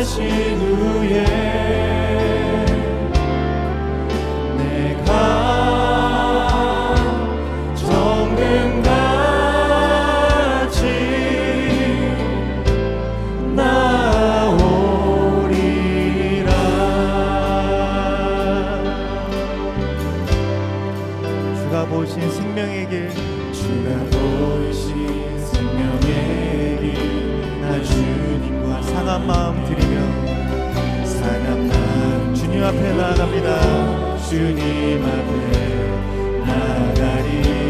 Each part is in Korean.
단련하신 후에 내가 정금같이 나오리라. 주가 보신 생명의 길, 주가 보이신 생명의 길, 나 주님과 상한 마음 드리며 상한 마음 주님 앞에 나아갑니다. 주님 앞에 나가리.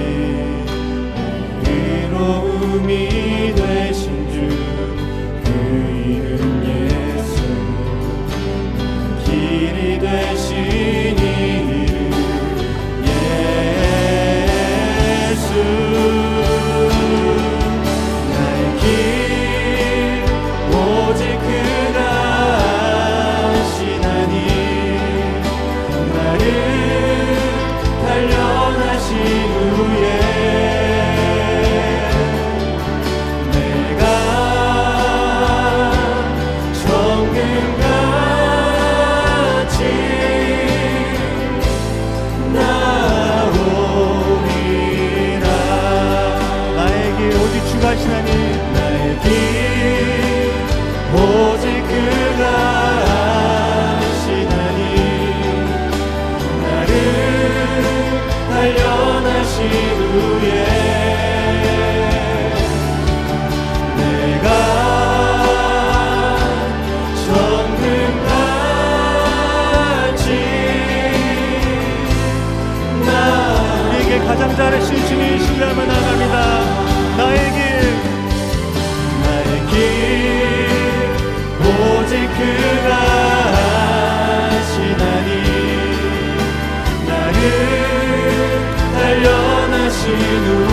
의로움이 되신 주 그 이름 예수, 길이 되신 이름 예수. 나의 길 오직 그가 아시나니 나를 단련하신 후에 내가 정금같이 나오리라. 나의 길 오직 주가 하시나니 나의 길 오직 그가 아시나니 나를 단련하신 후에 내가 정금같이 우리에게 가장 잘하신 주님 신뢰하며 나갑니다. 나의 길 오직 그가 아시나니 나를 단련하신 후